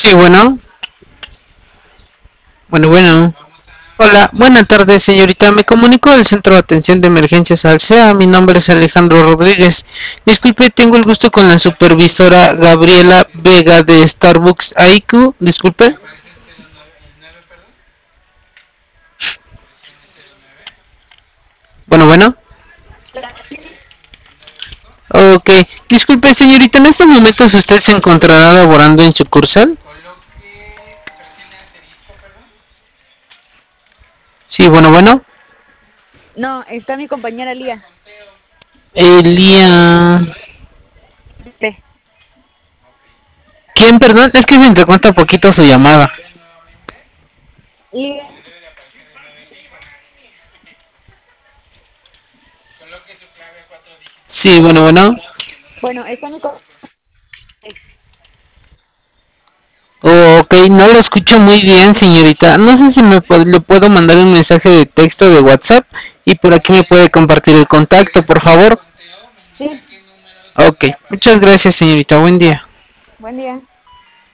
Sí, bueno, bueno. Hola, buena tarde, señorita. Me comunico del Centro de Atención de Emergencias Alsea. Mi nombre es Alejandro Rodríguez. Disculpe, tengo el gusto con la supervisora Gabriela Vega de Starbucks IQ. Disculpe. Bueno. Ok. Disculpe, señorita, en estos momentos usted se encontrará laborando en sucursal. Sí, bueno. No, está mi compañera Lía. Elía. Pe- ¿Quién, perdón? Es que se entrecorta poquito su llamada. Lía. Sí, bueno. Bueno, está mi compañera. Oh, ok, no lo escucho muy bien, señorita. No sé si le puedo mandar un mensaje de texto de WhatsApp y por aquí me puede compartir el contacto, por favor. Sí, Ok, muchas gracias, señorita. Buen día. buen día.